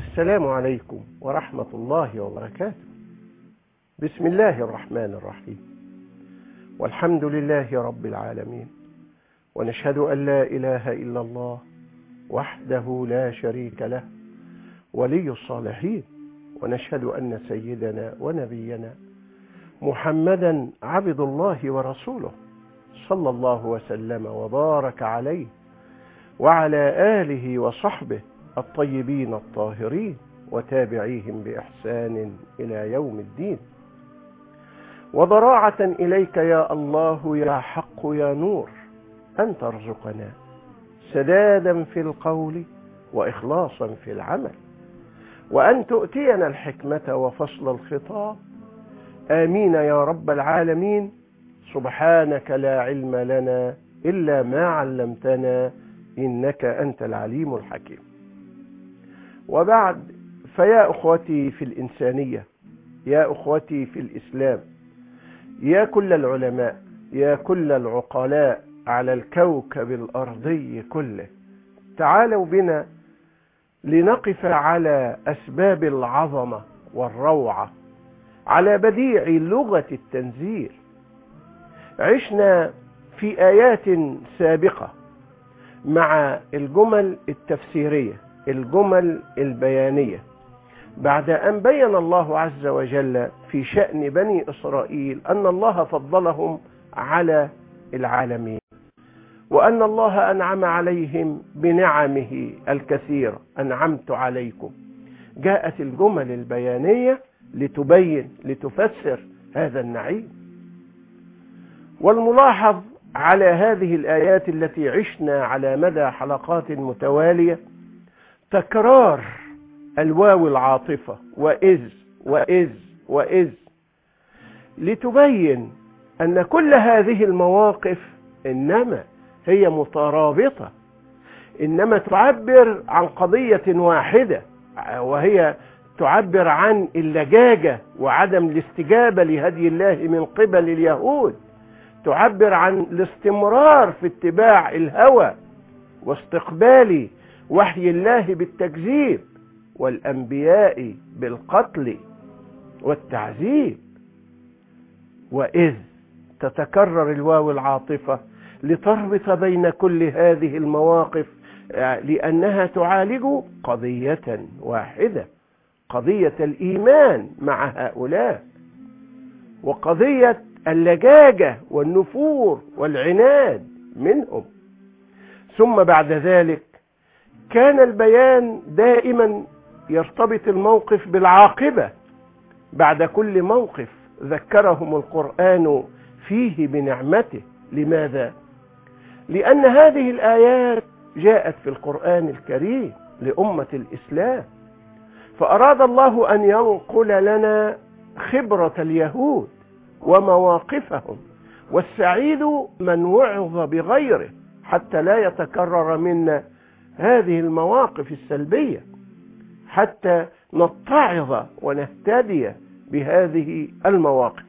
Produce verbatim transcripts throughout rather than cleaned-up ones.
السلام عليكم ورحمة الله وبركاته. بسم الله الرحمن الرحيم، والحمد لله رب العالمين، ونشهد أن لا إله إلا الله وحده لا شريك له ولي الصالحين، ونشهد أن سيدنا ونبينا محمدا عبد الله ورسوله صلى الله وسلم وبارك عليه وعلى آله وصحبه الطيبين الطاهرين وتابعيهم بإحسان إلى يوم الدين. وضراعة إليك يا الله يا حق يا نور أن ترزقنا سدادا في القول وإخلاصا في العمل، وأن تؤتينا الحكمة وفصل الخطاب. آمين يا رب العالمين. سبحانك لا علم لنا إلا ما علمتنا إنك أنت العليم الحكيم. وبعد، فيا أخوتي في الإنسانية، يا أخوتي في الإسلام، يا كل العلماء، يا كل العقلاء على الكوكب الأرضي كله، تعالوا بنا لنقف على أسباب العظمة والروعة، على بديع لغة التنزيل. عشنا في آيات سابقة مع الجمل التفسيرية، الجمل البيانية، بعد أن بين الله عز وجل في شأن بني إسرائيل أن الله فضلهم على العالمين، وأن الله أنعم عليهم بنعمه الكثيرة. أنعمت عليكم. جاءت الجمل البيانية لتبين، لتفسر هذا النعيم. والملاحظ على هذه الآيات التي عشنا على مدى حلقات متوالية تكرار الواو العاطفة وإذ وإذ وإذ، لتبين أن كل هذه المواقف إنما هي مترابطة، إنما تعبر عن قضية واحدة، وهي تعبر عن اللجاجة وعدم الاستجابة لهدي الله من قبل اليهود، تعبر عن الاستمرار في اتباع الهوى واستقبال وحي الله بالتكذيب، والأنبياء بالقتل والتعذيب. وإذ تتكرر الواو العاطفة لتربط بين كل هذه المواقف، لأنها تعالج قضية واحدة، قضية الإيمان مع هؤلاء، وقضية اللجاجة والنفور والعناد منهم. ثم بعد ذلك كان البيان دائما يرتبط الموقف بالعاقبة. بعد كل موقف ذكرهم القرآن فيه بنعمته. لماذا؟ لأن هذه الآيات جاءت في القرآن الكريم لأمة الإسلام، فأراد الله أن ينقل لنا خبرة اليهود ومواقفهم، والسعيد من وعظ بغيره حتى لا يتكرر منا هذه المواقف السلبية، حتى نتعظ ونهتدي بهذه المواقف.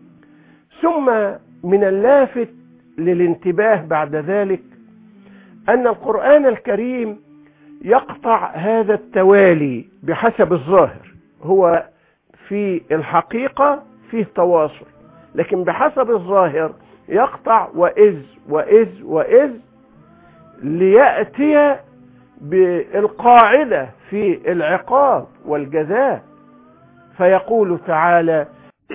ثم من اللافت للانتباه بعد ذلك أن القرآن الكريم يقطع هذا التوالي بحسب الظاهر. هو في الحقيقة فيه تواصل، لكن بحسب الظاهر يقطع وإذ وإذ وإذ، ليأتي بالقاعدة في العقاب والجزاء. فيقول تعالى: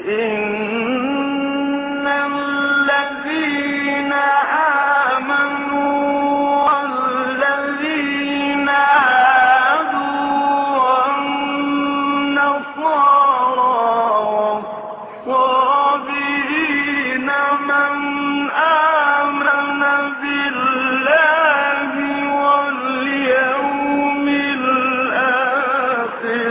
إن الذين آمنوا والذين هادوا والنصارى والصابئين من آمن بالله واليوم الآخر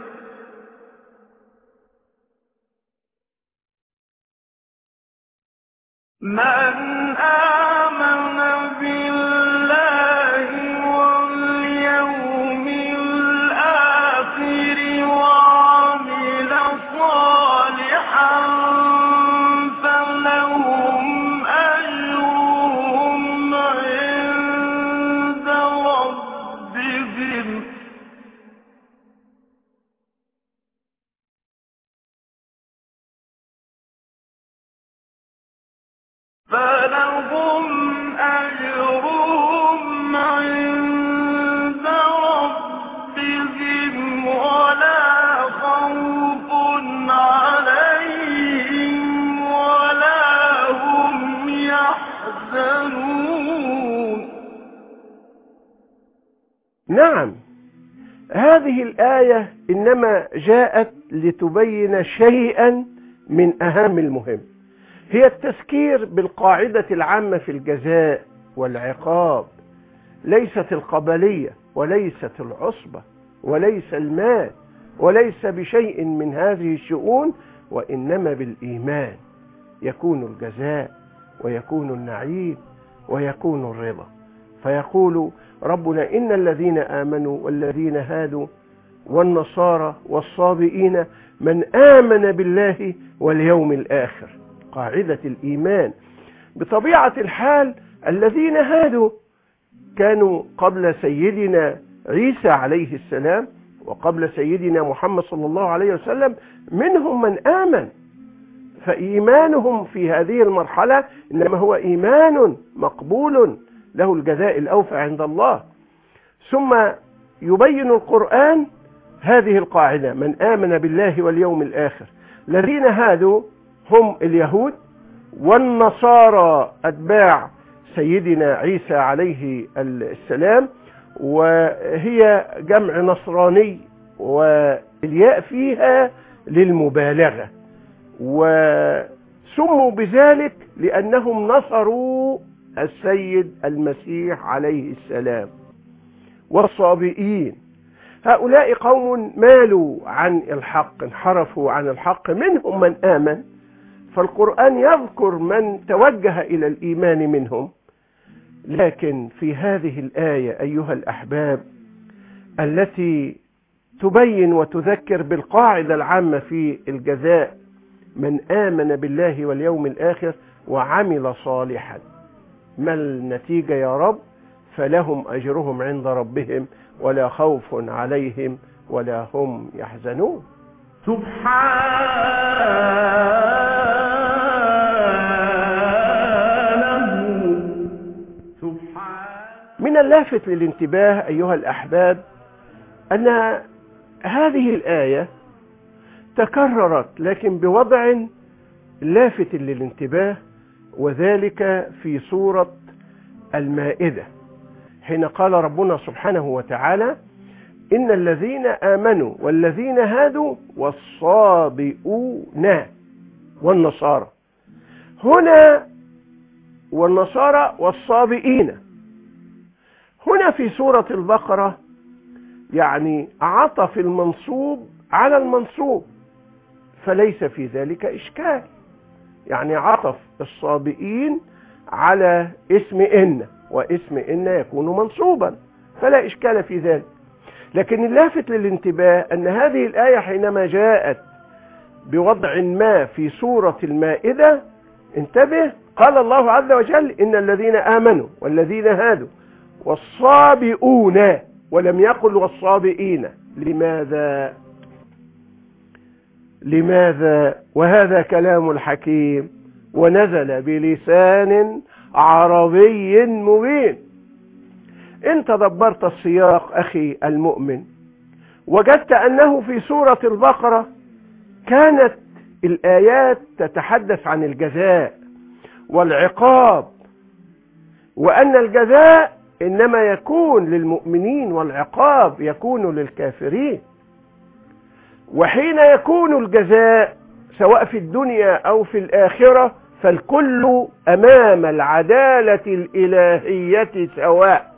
من آمن بالله واليوم الآخر وعمل صالحا فلهم أجرهم عند ربهم فلهم أجرهم عند ربهم ولا خوف عليهم ولا هم يحزنون. نعم، هذه الآية إنما جاءت لتبين شيئا من أهم المهم، هي التذكير بالقاعدة العامة في الجزاء والعقاب، ليست القبلية وليست العصبة وليس المال وليس بشيء من هذه الشؤون، وإنما بالإيمان يكون الجزاء ويكون النعيم ويكون الرضا. فيقول ربنا: إن الذين آمنوا والذين هادوا والنصارى والصابئين من آمن بالله واليوم الآخر. قاعدة الإيمان. بطبيعة الحال الذين هادوا كانوا قبل سيدنا عيسى عليه السلام وقبل سيدنا محمد صلى الله عليه وسلم منهم من آمن، فإيمانهم في هذه المرحلة إنما هو إيمان مقبول له الجزاء الأوفى عند الله. ثم يبين القرآن هذه القاعدة: من آمن بالله واليوم الآخر. الذين هادوا هم اليهود والنصارى أتباع سيدنا عيسى عليه السلام، وهي جمع نصراني والياء فيها للمبالغة، وسموا بذلك لأنهم نصروا السيد المسيح عليه السلام. والصابئين هؤلاء قوم مالوا عن الحق، انحرفوا عن الحق، منهم من آمن، فالقرآن يذكر من توجه إلى الإيمان منهم. لكن في هذه الآية أيها الأحباب التي تبين وتذكر بالقاعدة العامة في الجزاء: من آمن بالله واليوم الآخر وعمل صالحا، ما النتيجة يا رب؟ فلهم أجرهم عند ربهم ولا خوف عليهم ولا هم يحزنون. من اللافت للانتباه أيها الأحباب أن هذه الآية تكررت لكن بوضع لافت للانتباه، وذلك في سورة المائدة، حين قال ربنا سبحانه وتعالى: إن الذين آمنوا والذين هادوا والصابئون والنصارى. هنا والنصارى والصابئين. هنا في سورة البقرة يعني عطف المنصوب على المنصوب، فليس في ذلك إشكال، يعني عطف الصابئين على اسم إن، واسم إن يكون منصوبا فلا إشكال في ذلك. لكن اللافت للانتباه أن هذه الآية حينما جاءت بوضع ما في سورة المائدة، انتبه، قال الله عز وجل: إن الذين آمنوا والذين هادوا والصابئون، ولم يقل والصابئين. لماذا؟ لماذا؟ وهذا كلام الحكيم ونزل بلسان عربي مبين. إن تدبرت السياق أخي المؤمن وجدت أنه في سورة البقرة كانت الآيات تتحدث عن الجزاء والعقاب، وأن الجزاء إنما يكون للمؤمنين والعقاب يكون للكافرين. وحين يكون الجزاء سواء في الدنيا أو في الآخرة فالكل أمام العدالة الإلهية سواء.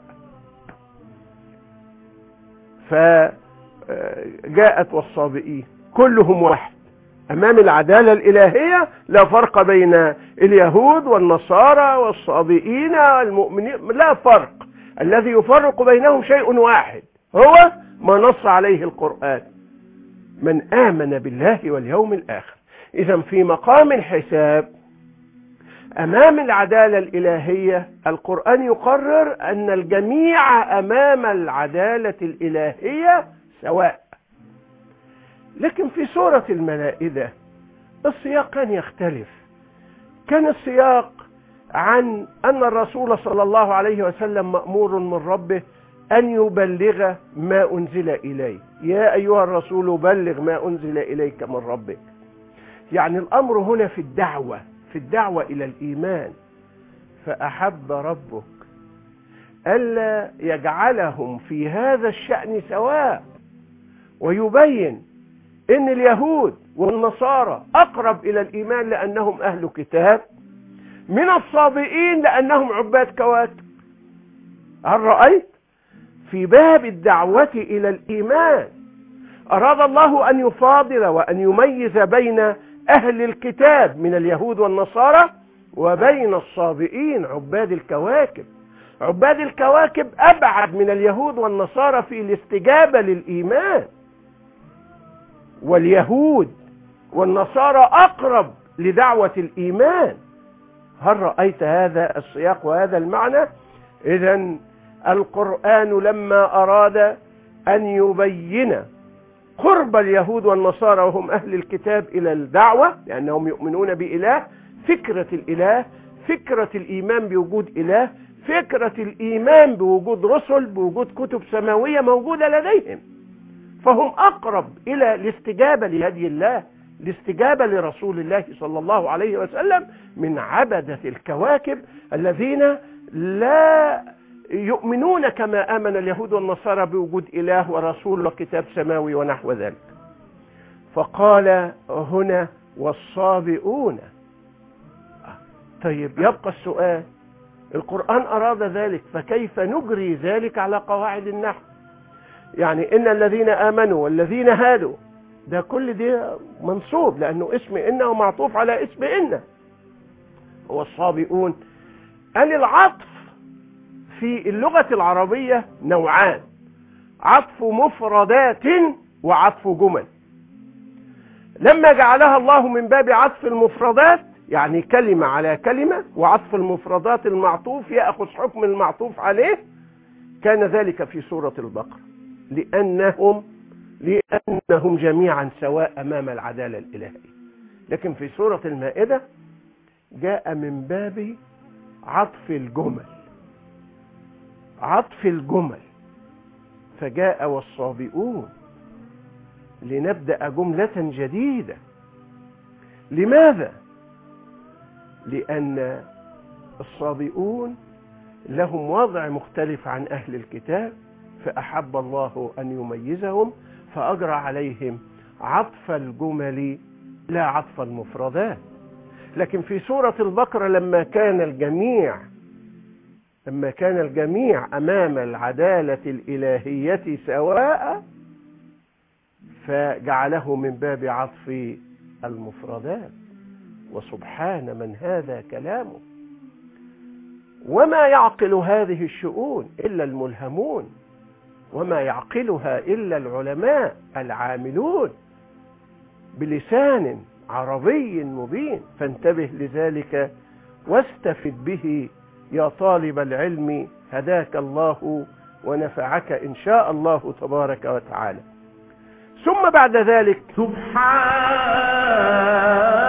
فجاءت والصابئين كلهم واحد أمام العدالة الإلهية، لا فرق بين اليهود والنصارى والصابئين والمؤمنين، لا فرق. الذي يفرق بينهم شيء واحد هو ما نص عليه القرآن: من آمن بالله واليوم الآخر. إذا في مقام الحساب أمام العدالة الإلهية القرآن يقرر أن الجميع أمام العدالة الإلهية سواء. لكن في سورة المائدة السياق كان يختلف. كان السياق عن أن الرسول صلى الله عليه وسلم مأمور من ربه أن يبلغ ما أنزل إليه. يا أيها الرسول بلغ ما أنزل إليك من ربك. يعني الأمر هنا في الدعوة في الدعوة إلى الإيمان. فأحب ربك ألا يجعلهم في هذا الشأن سواء، ويبين أن اليهود والنصارى أقرب إلى الإيمان لأنهم أهل كتاب من الصابئين لأنهم عباد كواكب. هل رأيت؟ في باب الدعوة إلى الإيمان أراد الله أن يفاضل وأن يميز بين أهل الكتاب من اليهود والنصارى وبين الصابئين عباد الكواكب. عباد الكواكب أبعد من اليهود والنصارى في الاستجابة للإيمان، واليهود والنصارى أقرب لدعوة الإيمان. هل رأيت هذا السياق وهذا المعنى؟ إذن القرآن لما أراد أن يبين قرب اليهود والنصارى وهم أهل الكتاب إلى الدعوة لأنهم يؤمنون بإله، فكرة الإله، فكرة الإيمان بوجود إله، فكرة الإيمان بوجود رسل، بوجود كتب سماوية موجودة لديهم، فهم أقرب إلى الاستجابة لهدي الله، الاستجابة لرسول الله صلى الله عليه وسلم من عبدة الكواكب الذين لا يؤمنون كما آمن اليهود والنصارى بوجود إله ورسول وكتاب سماوي ونحو ذلك. فقال هنا والصابئون. طيب يبقى السؤال، القرآن أراد ذلك فكيف نجري ذلك على قواعد النحو؟ يعني إن الذين آمنوا والذين هادوا، ده كل ده منصوب لأنه اسم إن ومعطوف على اسم إن. والصابئون قال العطف في اللغة العربية نوعان، عطف مفردات وعطف جمل. لما جعلها الله من باب عطف المفردات يعني كلمة على كلمة، وعطف المفردات المعطوف يأخذ حكم المعطوف عليه، كان ذلك في سورة البقرة لأنهم لأنهم جميعا سواء أمام العدالة الإلهية. لكن في سورة المائدة جاء من باب عطف الجمل، عطف الجمل، فجاء والصابئون لنبدأ جملة جديدة. لماذا؟ لأن الصابئون لهم وضع مختلف عن أهل الكتاب، فأحب الله أن يميزهم فأجرى عليهم عطف الجمل لا عطف المفردات. لكن في سورة البقرة لما كان الجميع لما كان الجميع أمام العدالة الإلهية سواء فجعله من باب عطف المفردات. وسبحان من هذا كلامه، وما يعقل هذه الشؤون إلا الملهمون، وما يعقلها إلا العلماء العاملون بلسان عربي مبين. فانتبه لذلك واستفد به يا طالب العلم، هداك الله ونفعك إن شاء الله تبارك وتعالى. ثم بعد ذلك سبحانه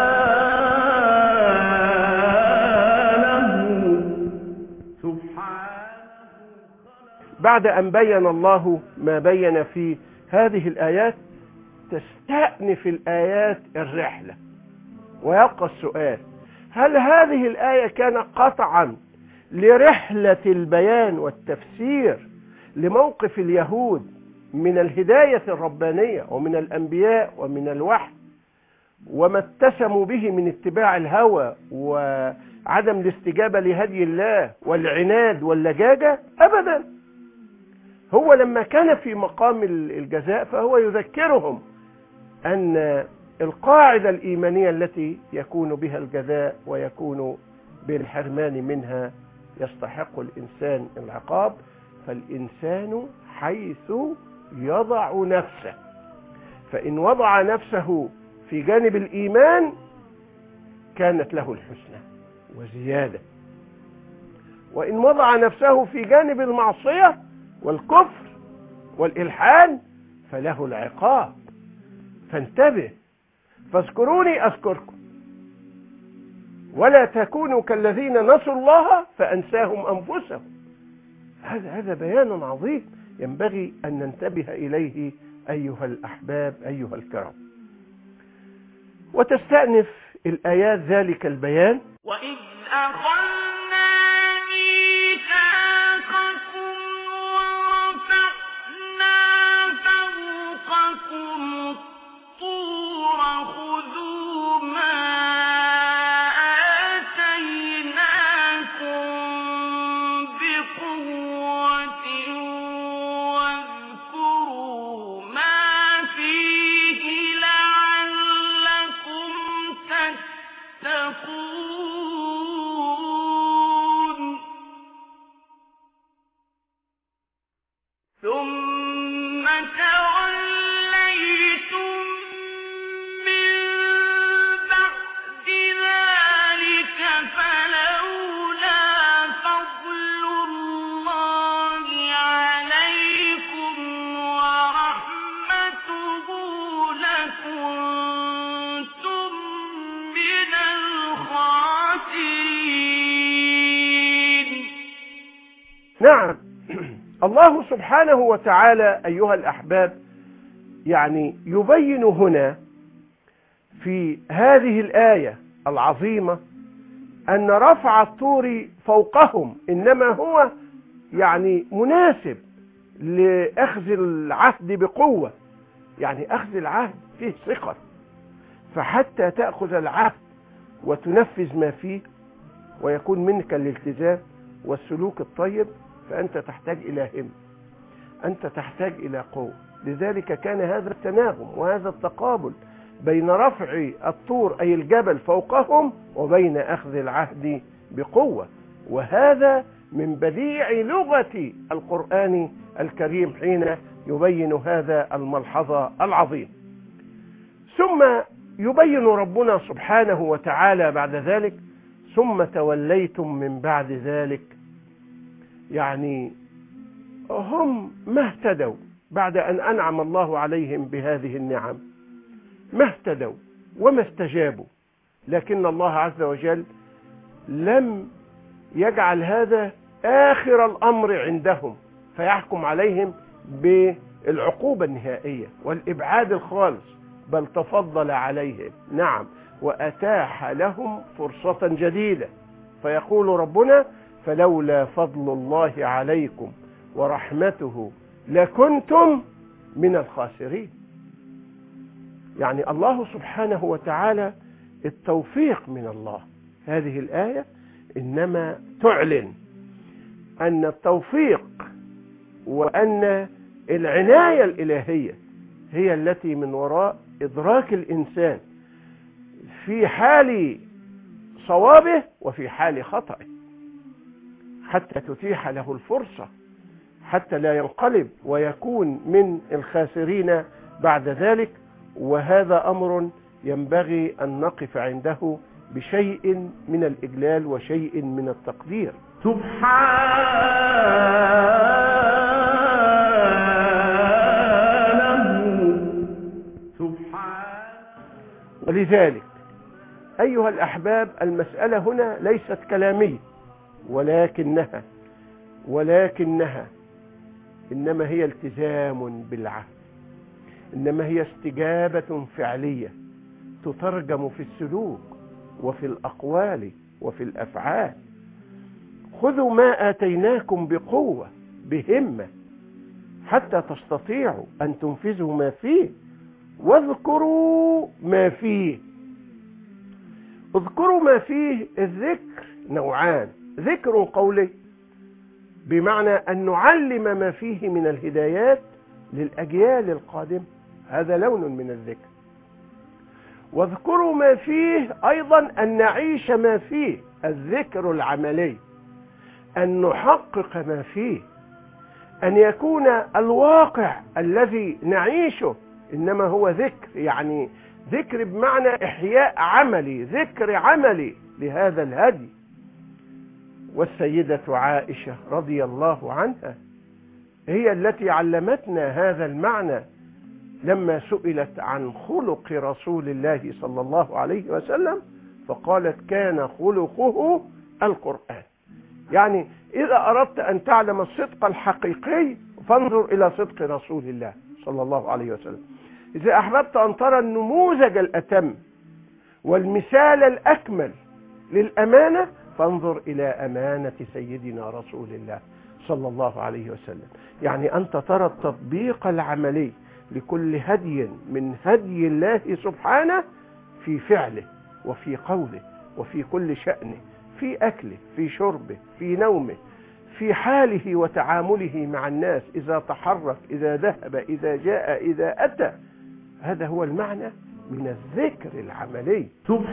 بعد أن بين الله ما بين في هذه الآيات تستأنف الآيات الرحلة، ويبقى السؤال: هل هذه الآية كانت قطعا لرحلة البيان والتفسير لموقف اليهود من الهداية الربانية ومن الأنبياء ومن الوحي وما اتسموا به من اتباع الهوى وعدم الاستجابة لهدي الله والعناد واللجاجة؟ أبدا. هو لما كان في مقام الجزاء فهو يذكرهم أن القاعدة الإيمانية التي يكون بها الجزاء ويكون بالحرمان منها يستحق الإنسان العقاب، فالإنسان حيث يضع نفسه، فإن وضع نفسه في جانب الإيمان كانت له الحسنى وزيادة، وإن وضع نفسه في جانب المعصية والكفر والإلحاد فله العقاب. فانتبه، فاذكروني أذكركم ولا تكونوا كالذين نسوا الله فأنساهم أنفسهم. هذا هذا بيان عظيم ينبغي أن ننتبه إليه أيها الأحباب أيها الكرام. وتستأنف الآيات ذلك البيان: وإذ أخذنا ميثاقكم ورفعنا فوقكم الطور خذوا ما آتيناكم بقوة واذكروا ما فيه لعلكم تتقون. ثم توليتم من بعد ذلك فلولا فضل الله عليكم ورحمته لكنتم من الخاسرين. نعم، الله سبحانه وتعالى أيها الأحباب يعني يبين هنا في هذه الآية العظيمة أن رفع الطور فوقهم إنما هو يعني مناسب لأخذ العهد بقوة، يعني أخذ العهد فيه ثقة، فحتى تأخذ العهد وتنفذ ما فيه ويكون منك الالتزام والسلوك الطيب فأنت تحتاج إلى هم، أنت تحتاج إلى قوة. لذلك كان هذا التناغم وهذا التقابل بين رفع الطور أي الجبل فوقهم وبين أخذ العهد بقوة، وهذا من بديع لغة القرآن الكريم حين يبين هذا الملحظة العظيم. ثم يبين ربنا سبحانه وتعالى بعد ذلك: ثم توليتم من بعد ذلك، يعني هم ما اهتدوا بعد أن أنعم الله عليهم بهذه النعم، ما اهتدوا وما استجابوا، لكن الله عز وجل لم يجعل هذا آخر الأمر عندهم فيحكم عليهم بالعقوبة النهائية والإبعاد الخالص، بل تفضل عليهم، نعم، وأتاح لهم فرصة جديدة. فيقول ربنا: فلولا فضل الله عليكم ورحمته لكنتم من الخاسرين. يعني الله سبحانه وتعالى التوفيق من الله. هذه الآية إنما تعلن أن التوفيق وأن العناية الإلهية هي التي من وراء إدراك الإنسان في حال صوابه وفي حال خطأه، حتى تتيح له الفرصة حتى لا ينقلب ويكون من الخاسرين بعد ذلك. وهذا أمر ينبغي أن نقف عنده بشيء من الإجلال وشيء من التقدير. ولذلك أيها الأحباب المسألة هنا ليست كلامية، ولكنها ولكنها إنما هي التزام بالعهد، إنما هي استجابة فعلية تترجم في السلوك وفي الأقوال وفي الأفعال. خذوا ما آتيناكم بقوة بهمة حتى تستطيعوا أن تنفذوا ما فيه، واذكروا ما فيه. اذكروا ما فيه. الذكر نوعان: ذكر قولي بمعنى أن نعلم ما فيه من الهدايات للأجيال القادمة، هذا لون من الذكر. واذكروا ما فيه أيضا أن نعيش ما فيه، الذكر العملي، أن نحقق ما فيه، أن يكون الواقع الذي نعيشه إنما هو ذكر، يعني ذكر بمعنى إحياء عملي، ذكر عملي لهذا الهدي. والسيدة عائشة رضي الله عنها هي التي علمتنا هذا المعنى لما سئلت عن خلق رسول الله صلى الله عليه وسلم، فقالت كان خلقه القرآن. يعني إذا أردت أن تعلم الصدق الحقيقي فانظر إلى صدق رسول الله صلى الله عليه وسلم. إذا أحببت أن ترى النموذج الأتم والمثال الأكمل للأمانة فانظر إلى أمانة سيدنا رسول الله صلى الله عليه وسلم. يعني أنت ترى التطبيق العملي لكل هدي من هدي الله سبحانه في فعله وفي قوله وفي كل شأنه، في أكله، في شربه، في نومه، في حاله وتعامله مع الناس، إذا تحرك، إذا ذهب، إذا جاء، إذا أتى. هذا هو المعنى من الذكر العملي.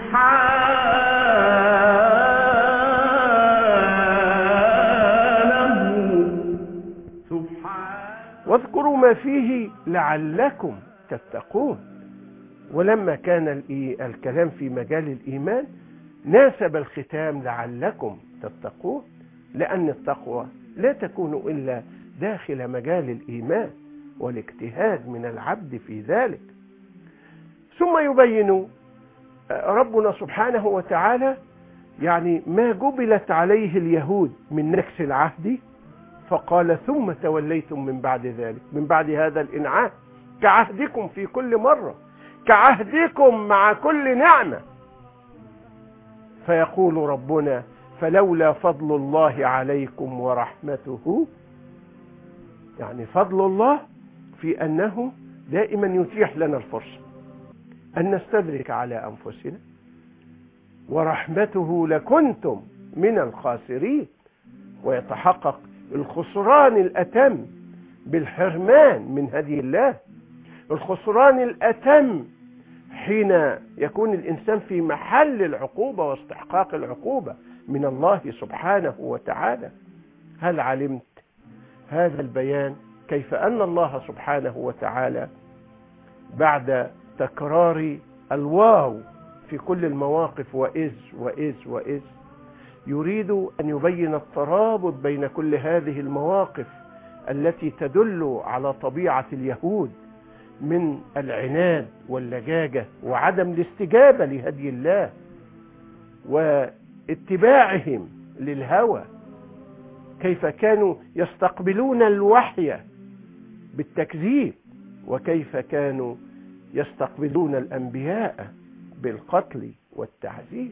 واذكروا ما فيه لعلكم تتقون. ولما كان الكلام في مجال الإيمان ناسب الختام لعلكم تتقون، لأن التقوى لا تكون إلا داخل مجال الإيمان والاجتهاد من العبد في ذلك. ثم يبين ربنا سبحانه وتعالى يعني ما جبلت عليه اليهود من نكس العهد، فقال ثم توليتم من بعد ذلك، من بعد هذا الإنعام، كعهدكم في كل مرة، كعهدكم مع كل نعمة. فيقول ربنا فلولا فضل الله عليكم ورحمته، يعني فضل الله في أنه دائما يتيح لنا الفرصة أن نستدرك على أنفسنا، ورحمته لكنتم من الخاسرين. ويتحقق الخسران الأتم بالحرمان من هدي الله، الخسران الأتم حين يكون الإنسان في محل العقوبة واستحقاق العقوبة من الله سبحانه وتعالى. هل علمت هذا البيان كيف أن الله سبحانه وتعالى بعد تكرار الواو في كل المواقف وإذ وإذ وإذ يريد أن يبين الترابط بين كل هذه المواقف التي تدل على طبيعة اليهود من العناد واللجاجة وعدم الاستجابة لهدي الله واتباعهم للهوى، كيف كانوا يستقبلون الوحي بالتكذيب، وكيف كانوا يستقبلون الأنبياء بالقتل والتعذيب.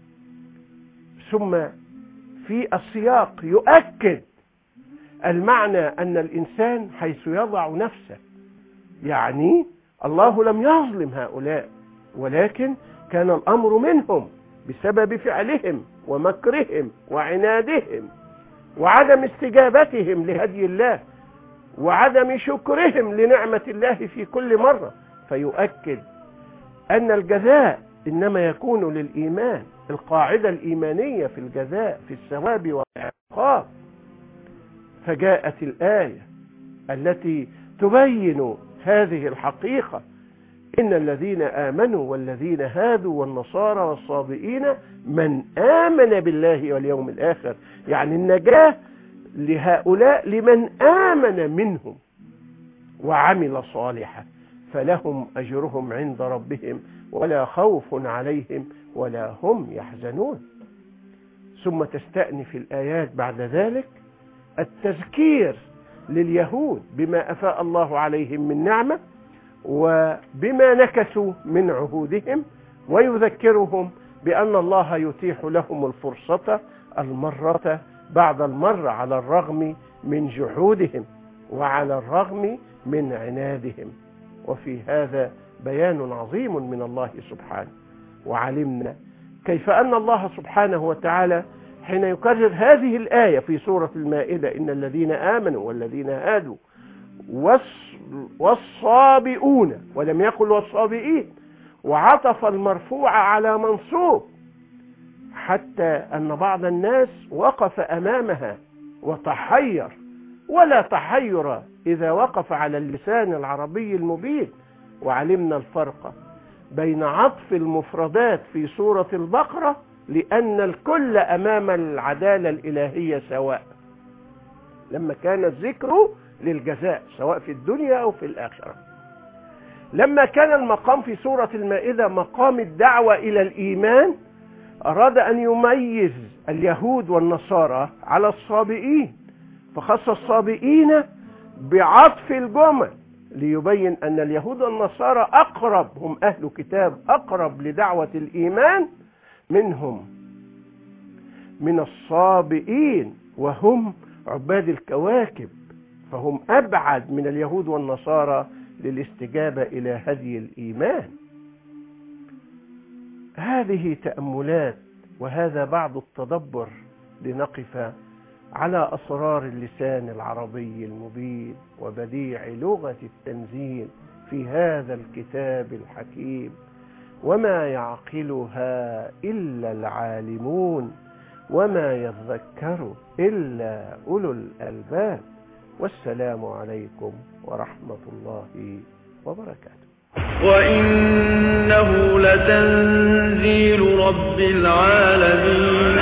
ثم في السياق يؤكد المعنى أن الإنسان حيث يضع نفسه، يعني الله لم يظلم هؤلاء، ولكن كان الأمر منهم بسبب فعلهم ومكرهم وعنادهم وعدم استجابتهم لهدي الله وعدم شكرهم لنعمة الله في كل مرة. فيؤكد أن الجزاء إنما يكون للإيمان، القاعدة الإيمانية في الجزاء في الثواب والعقاب. فجاءت الآية التي تبين هذه الحقيقة: إن الذين آمنوا والذين هادوا والنصارى والصابئين من آمن بالله واليوم الآخر، يعني النجاة لهؤلاء لمن آمن منهم وعمل صالحا فلهم أجرهم عند ربهم ولا خوف عليهم ولا هم يحزنون. ثم تستأنف الآيات بعد ذلك التذكير لليهود بما أفاء الله عليهم من نعمة وبما نكثوا من عهودهم، ويذكرهم بأن الله يتيح لهم الفرصة المرة بعد المرة على الرغم من جحودهم وعلى الرغم من عنادهم. وفي هذا بيان عظيم من الله سبحانه. وعلمنا كيف أن الله سبحانه وتعالى حين يكرر هذه الآية في سورة المائدة: إن الذين آمنوا والذين هادوا والصابئون، ولم يقل والصابئين، وعطف المرفوع على منصوب، حتى أن بعض الناس وقف أمامها وتحير، ولا تحير إذا وقف على اللسان العربي المبين. وعلمنا الفرق بين عطف المفردات في سورة البقرة لأن الكل أمام العدالة الإلهية سواء، لما كان الذكر للجزاء سواء في الدنيا أو في الآخرة. لما كان المقام في سورة المائدة مقام الدعوة إلى الإيمان أراد أن يميز اليهود والنصارى على الصابئين، فخص الصابئين بعطف الجمل ليبين أن اليهود والنصارى أقرب، هم أهل كتاب أقرب لدعوة الإيمان منهم من الصابئين، وهم عباد الكواكب، فهم أبعد من اليهود والنصارى للاستجابة إلى هدي الإيمان. هذه تأملات وهذا بعض التدبر لنقف على أسرار اللسان العربي المبين وبديع لغة التنزيل في هذا الكتاب الحكيم، وما يعقلها إلا العالمون وما يذكر إلا أولو الألباب. والسلام عليكم ورحمة الله وبركاته. وإنه لتنزيل رب العالمين.